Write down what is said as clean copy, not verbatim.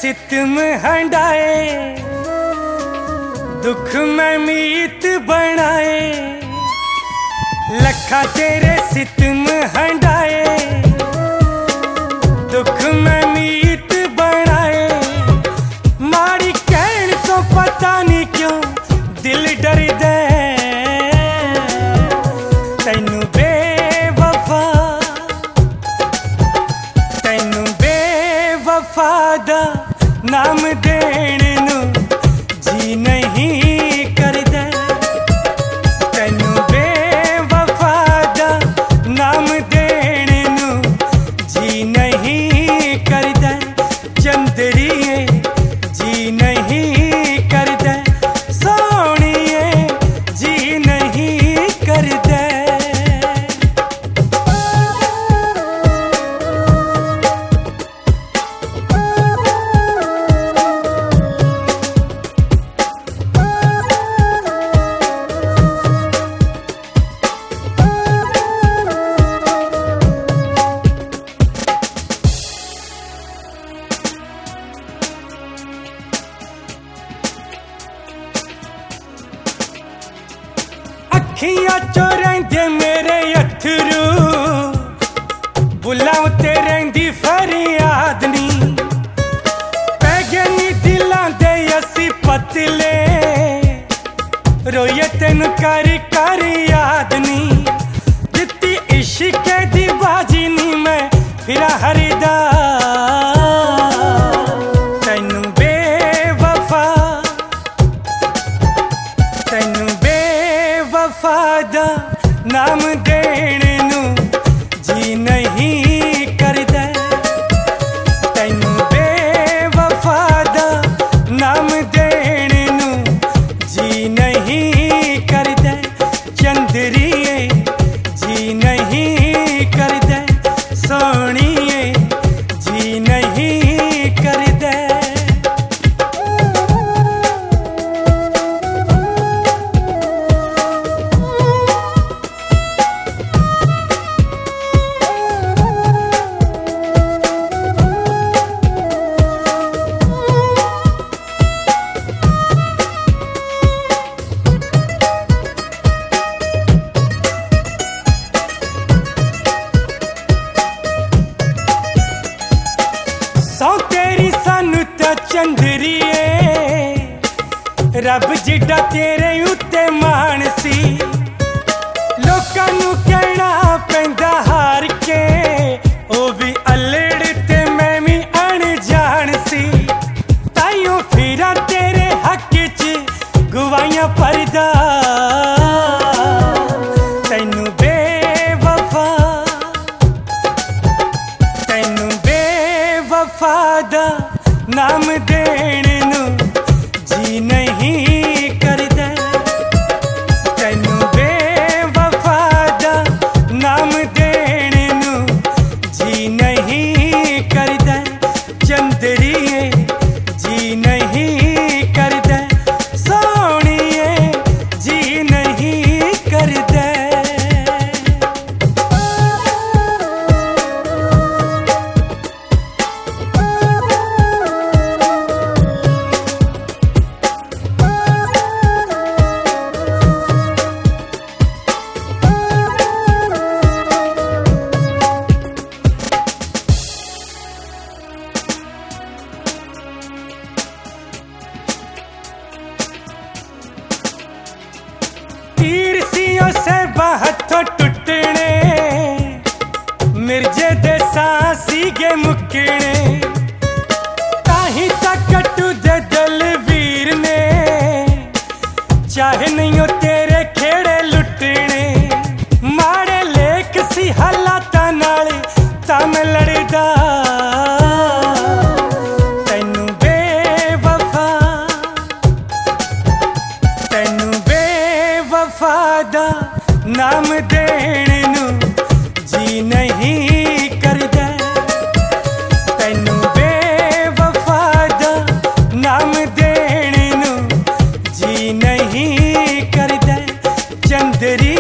सितम हंडाए, दुख में मीत बनाए। लखा तेरे सितम हंडाए, दुख में मीत बनाए। माड़ी कहन तो पता नहीं क्यों दिल डर दे। तैनू बेवफा, तैनू बेवफा दा नाम देण नू जी नहीं करदा। तैनू बेवफा दा नाम देण नू जी नहीं करदा। चंदरिए जी नहीं करदा, सोहणिए जी नहीं करदा। अखियां चो रहिंदे मेरे अथरू, बुलां ते रहिंदी फरियाद नी। पै गए नी दिलां दे असी पतले, रोइए तेनू कर कर याद नी। दित्ती इश्के दी बाजी नी मैं फिरा हरदा। तैनू बेवफा, तैनू बेवफा दा नाम देण नू जी नहीं करदा। तैनू बेवफा दा नाम देण नू जी नहीं करदा। चंदरिए जी नहीं करदा, सोहणिए जी नहीं करदा। सौ तेरी सानू ता चंदरिए, रब जिड्डा तेरे उत्ते मान सी। लोकां नू कहना पैंदा हार के, ओ भी अल्लड़ ते मैं भी अनजान सी। ताइयों फिरा तेरे हक च गवाइयां भरदा। तैनू बेवफा, तैनू बेवफा दा नाम देण नू जी नहीं करदा। तैनू बेवफा दा नाम देण नू जी नहीं करदा। चंदरिए जी नहीं करदा, सोहणिए जी नहीं करदा। तीर सियों से हथों टुटने, मिर्जे दे सांसी गे मुकने। ताही तक कटू दे दलवीर ने, चाहे नहीं हो तेरे खेड़े लुटने। माड़े लेक सी हालातां नाल तां मैं लड़दा। तैनू बेवफा, तैनू बेवफा दा नाम देण नू जी नहीं करदा। तैनू बेवफा दा नाम देण नू जी नहीं करदा। चंदरी